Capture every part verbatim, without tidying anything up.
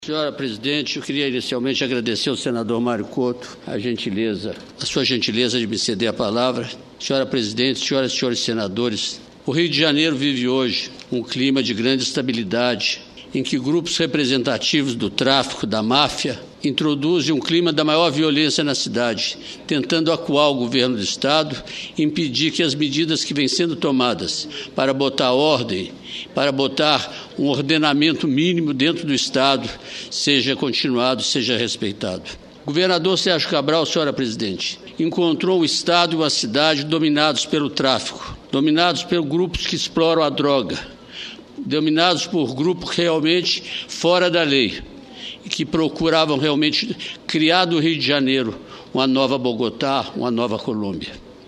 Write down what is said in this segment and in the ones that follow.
Senhora presidente, eu queria inicialmente agradecer ao senador Mário Couto a gentileza, a sua gentileza de me ceder a palavra. Senhora presidente, senhoras e senhores senadores, o Rio de Janeiro vive hoje um clima de grande estabilidade, em que grupos representativos do tráfico, da máfia, introduzem um clima da maior violência na cidade, tentando acuar o governo do Estado e impedir que as medidas que vêm sendo tomadas para botar ordem, para botar um ordenamento mínimo dentro do Estado, seja continuado, seja respeitado. O governador Sérgio Cabral, senhora presidente, encontrou o Estado e uma cidade dominados pelo tráfico, dominados por grupos que exploram a droga, dominados por grupos realmente fora da lei, que procuravam realmente criar do Rio de Janeiro uma nova Bogotá, uma nova Colômbia.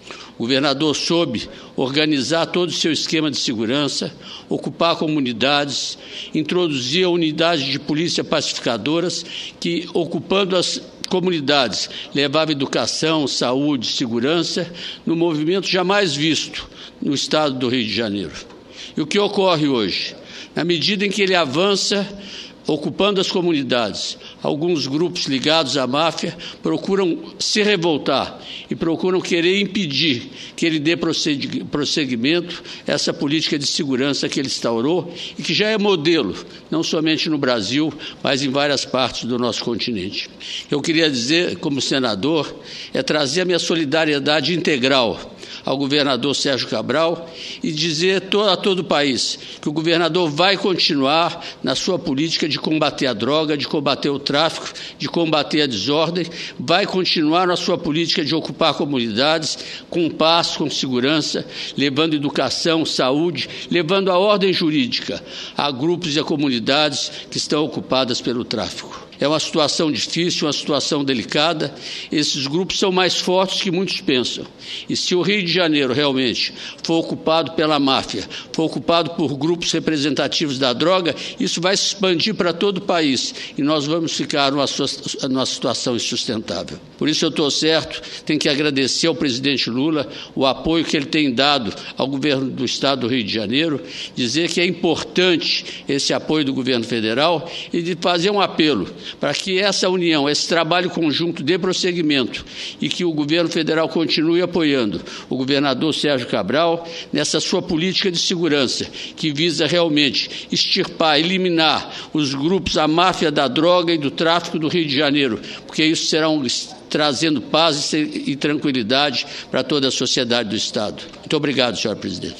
O governador soube organizar todo o seu esquema de segurança, ocupar comunidades, introduzir unidades de polícia pacificadoras que, ocupando as comunidades, levava educação, saúde, segurança, num movimento jamais visto no estado do Rio de Janeiro. E o que ocorre hoje? Na medida em que ele avança, ocupando as comunidades, alguns grupos ligados à máfia procuram se revoltar e procuram querer impedir que ele dê prosseguimento a essa política de segurança que ele instaurou e que já é modelo, não somente no Brasil, mas em várias partes do nosso continente. Eu queria dizer, como senador, é trazer a minha solidariedade integral ao governador Sérgio Cabral e dizer a todo o país que o governador vai continuar na sua política de combater a droga, de combater o tráfico, de combater a desordem, vai continuar na sua política de ocupar comunidades com paz, com segurança, levando educação, saúde, levando a ordem jurídica a grupos e a comunidades que estão ocupadas pelo tráfico. É uma situação difícil, uma situação delicada. Esses grupos são mais fortes que muitos pensam. E se o Rio de Janeiro realmente for ocupado pela máfia, for ocupado por grupos representativos da droga, isso vai se expandir para todo o país e nós vamos ficar numa, numa situação insustentável. Por isso eu estou certo, tenho que agradecer ao presidente Lula o apoio que ele tem dado ao governo do Estado do Rio de Janeiro, dizer que é importante esse apoio do governo federal e de fazer um apelo para que essa união, esse trabalho conjunto dê prosseguimento e que o governo federal continue apoiando o governador Sérgio Cabral nessa sua política de segurança, que visa realmente extirpar, eliminar os grupos, a máfia da droga e do tráfico do Rio de Janeiro, porque isso será um, trazendo paz e tranquilidade para toda a sociedade do Estado. Muito obrigado, senhora presidente.